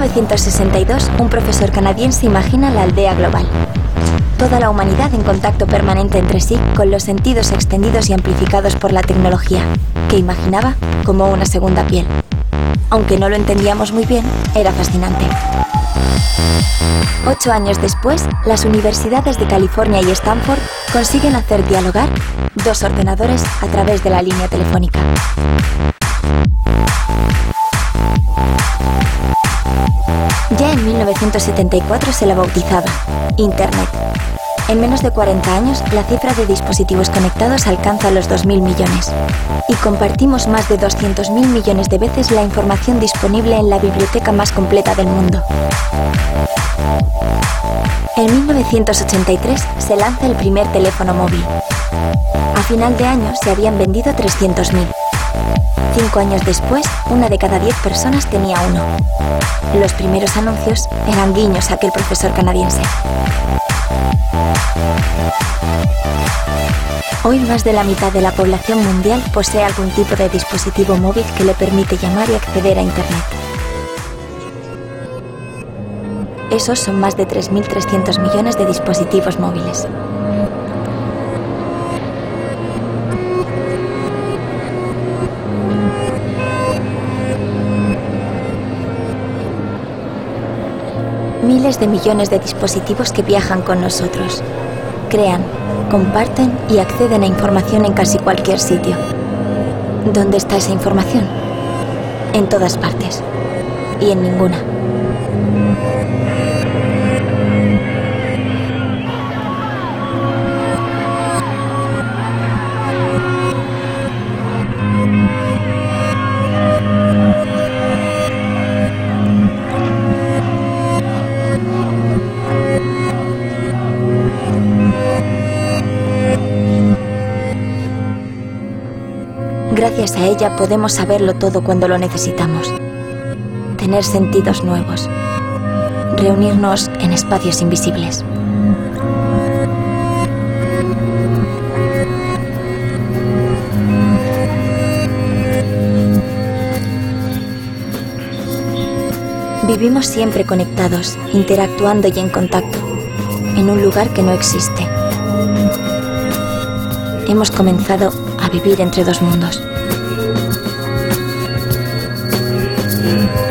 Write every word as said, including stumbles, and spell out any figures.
novecientos sesenta y dos, un profesor canadiense imagina la aldea global. Toda la humanidad en contacto permanente entre sí, con los sentidos extendidos y amplificados por la tecnología, que imaginaba como una segunda piel. Aunque no lo entendíamos muy bien, era fascinante. Ocho años después, las universidades de California y Stanford consiguen hacer dialogar dos ordenadores a través de la línea telefónica. Ya en mil novecientos setenta y cuatro se la bautizaba Internet. En menos de cuarenta años, la cifra de dispositivos conectados alcanza los dos mil millones. Y compartimos más de doscientos mil millones de veces la información disponible en la biblioteca más completa del mundo. En mil novecientos ochenta y tres se lanza el primer teléfono móvil. A final de año se habían vendido trescientos mil. Cinco años después, una de cada diez personas tenía uno. Los primeros anuncios eran guiños a aquel profesor canadiense. Hoy más de la mitad de la población mundial posee algún tipo de dispositivo móvil que le permite llamar y acceder a Internet. Esos son más de tres mil trescientos millones de dispositivos móviles. Miles de millones de dispositivos que viajan con nosotros. Crean, comparten y acceden a información en casi cualquier sitio. ¿Dónde está esa información? En todas partes. Y en ninguna. Gracias a ella podemos saberlo todo cuando lo necesitamos. Tener sentidos nuevos. Reunirnos en espacios invisibles. Vivimos siempre conectados, interactuando y en contacto, en un lugar que no existe. Hemos comenzado a vivir entre dos mundos.